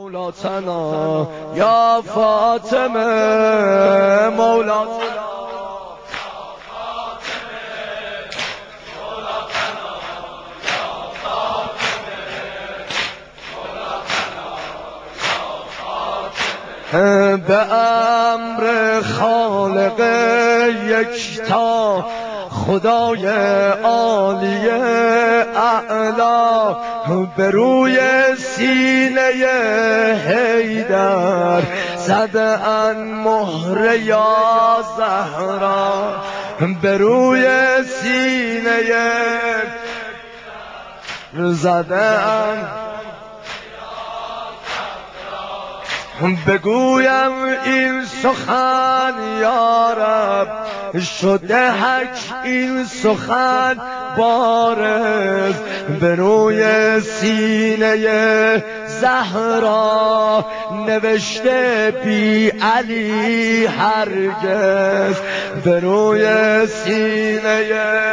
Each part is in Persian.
مولاتنا یا فاطمه مولاتنا به امر خالق یکتا خدای عالی اعلا به روی سینه حیدر زده ان مهر یا زهرا به روی سینه زده ان بگویم این سخن یا رب شده حق این سخن بارز به روی سینه زهرا نوشته بی علی هرگز به روی سینه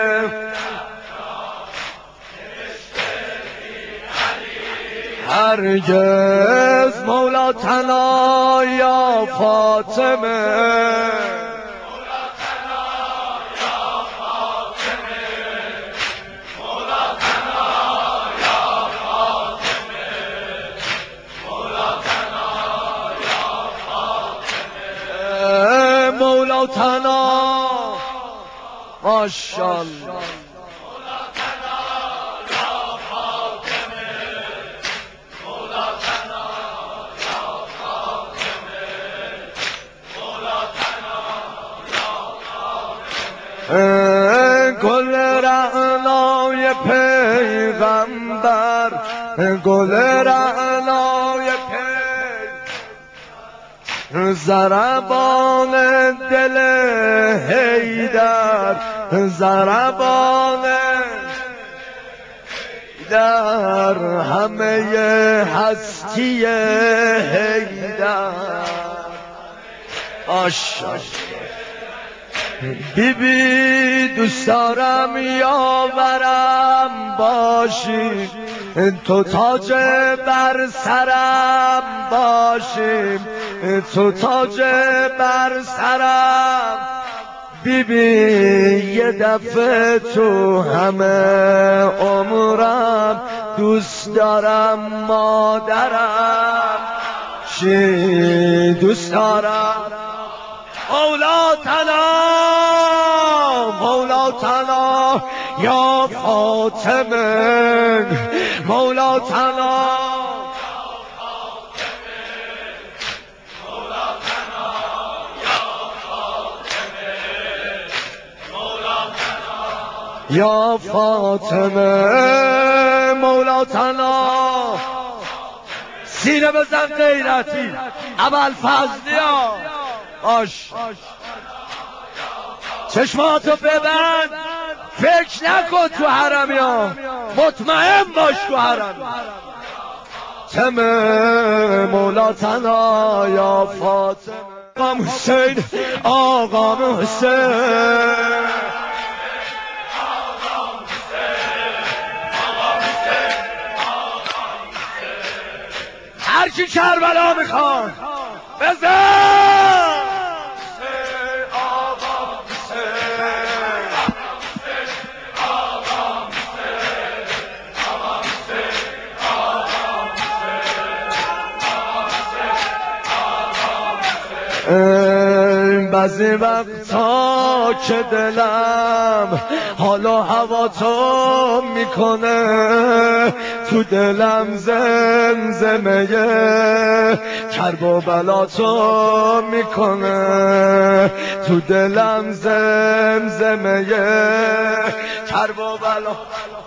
هرگز مولاتنا یا فاطمه مولاتنا ماشاءالله گل رعنای پیغمبر گل رعنای پیغمبر ضربان دل حیدر ضربان در همه هستی حیدر بیبی دوست دارم یاورم باشی تو تاج بر سرم باشی تو تاج بر سرم بیبی یه دفعه تو همه عمرم دوست دارم مادرم چی دوست دارم مولاتنا یا فاطمه مولاتنا یا فاطمه مولاتنا سینه بزن غیرتی ابوالفضلیا چشماتو ببند فکر نکن تو حرم یا مطمئن باش تو حرم تم مولاتنا یا فاطمه آقام حسین آقام حسین هرچی کربلا میخوان بزن بعضی وقتا که دلم حال و هوا تو میکنه تو دلم زمزمه کرب و بلا تو میکنه تو دلم زمزمه کرب و بلا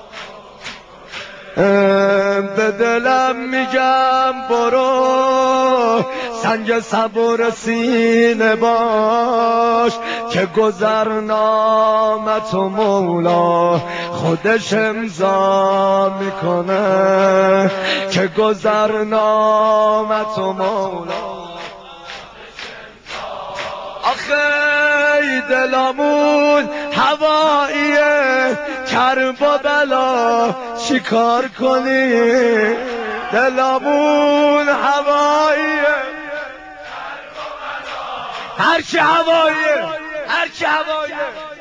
به دلم میگم برو سنگ صبر سینه باش که گذرنامت و مولا خودش امضا میکنه که گذرنامت و مولا آخه دلمون هواییه کرب و بلا چیکار کنی دلمون هوا هر کی هوایه هر کی هوایه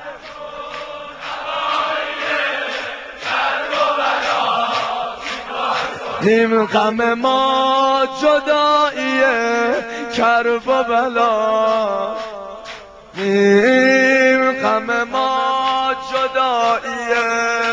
نیم غم ما جداییه کرب و بلا نیم غم ما جداییه